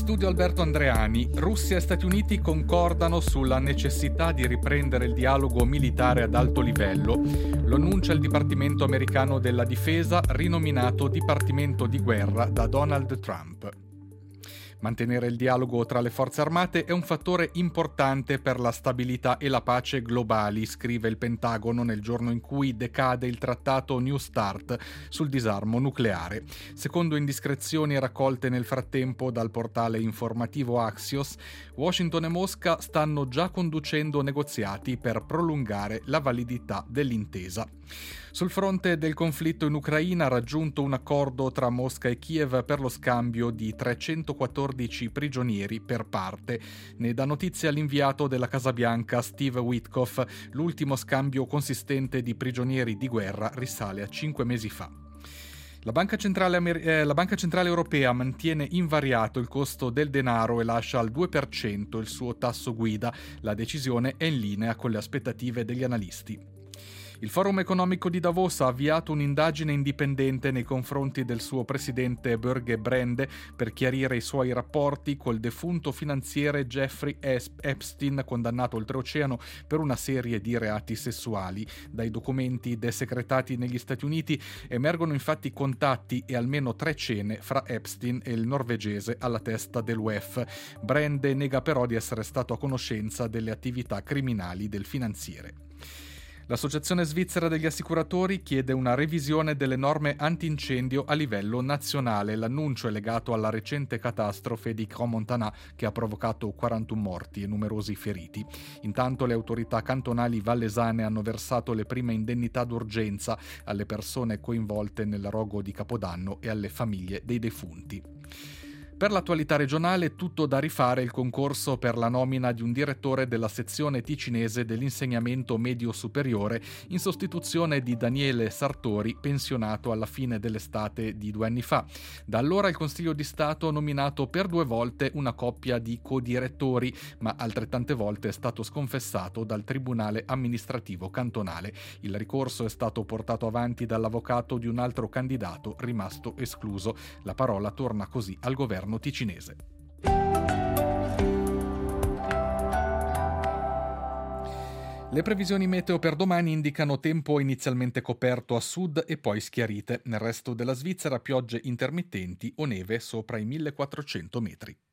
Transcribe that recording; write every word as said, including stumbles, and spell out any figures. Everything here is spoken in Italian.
studio Alberto Andreani. Russia e Stati Uniti concordano sulla necessità di riprendere il dialogo militare ad alto livello. Lo annuncia il Dipartimento americano della Difesa, rinominato Dipartimento di Guerra da Donald Trump. Mantenere il dialogo tra le forze armate è un fattore importante per la stabilità e la pace globali, scrive il Pentagono nel giorno in cui decade il trattato New START sul disarmo nucleare. Secondo indiscrezioni raccolte nel frattempo dal portale informativo Axios, Washington e Mosca stanno già conducendo negoziati per prolungare la validità dell'intesa. Sul fronte del conflitto in Ucraina ha raggiunto un accordo tra Mosca e Kiev per lo scambio di trecentoquattordici prigionieri per parte. Ne dà notizia l'inviato della Casa Bianca Steve Witkoff. L'ultimo scambio consistente di prigionieri di guerra risale a cinque mesi fa. La Banca Centrale, Amer- eh, la Banca Centrale Europea mantiene invariato il costo del denaro e lascia al due per cento il suo tasso guida. La decisione è in linea con le aspettative degli analisti. Il Forum economico di Davos ha avviato un'indagine indipendente nei confronti del suo presidente Børge Brende per chiarire i suoi rapporti col defunto finanziere Jeffrey Epstein, condannato oltreoceano per una serie di reati sessuali. Dai documenti desecretati negli Stati Uniti emergono infatti contatti e almeno tre cene fra Epstein e il norvegese alla testa dell'U E F. Brende nega però di essere stato a conoscenza delle attività criminali del finanziere. L'Associazione Svizzera degli Assicuratori chiede una revisione delle norme antincendio a livello nazionale. L'annuncio è legato alla recente catastrofe di Crans-Montana che ha provocato quarantuno morti e numerosi feriti. Intanto le autorità cantonali vallesane hanno versato le prime indennità d'urgenza alle persone coinvolte nel rogo di Capodanno e alle famiglie dei defunti. Per l'attualità regionale, tutto da rifare il concorso per la nomina di un direttore della sezione ticinese dell'insegnamento medio superiore in sostituzione di Daniele Sartori, pensionato alla fine dell'estate di due anni fa. Da allora il Consiglio di Stato ha nominato per due volte una coppia di codirettori, ma altrettante volte è stato sconfessato dal Tribunale amministrativo cantonale. Il ricorso è stato portato avanti dall'avvocato di un altro candidato rimasto escluso. La parola torna così al governo ticinese. Le previsioni meteo per domani indicano tempo inizialmente coperto a sud e poi schiarite. Nel resto della Svizzera piogge intermittenti o neve sopra i millequattrocento metri.